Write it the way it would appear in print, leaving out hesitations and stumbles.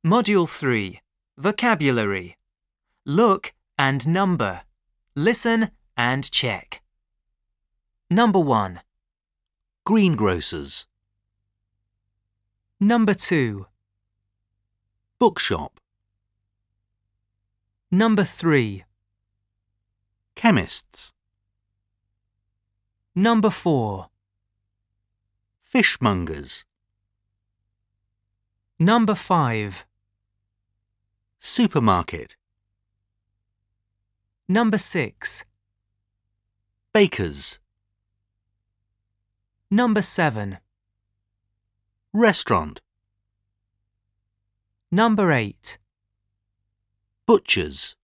Module 3. Vocabulary. Look and number. Listen and check. Number 1. Greengrocers. Number 2. Bookshop. Number 3. Chemists. Number 4. Fishmongers. Number 5. Supermarket. Number 6. Bakers. Number 7. Restaurant. Number 8. Butchers.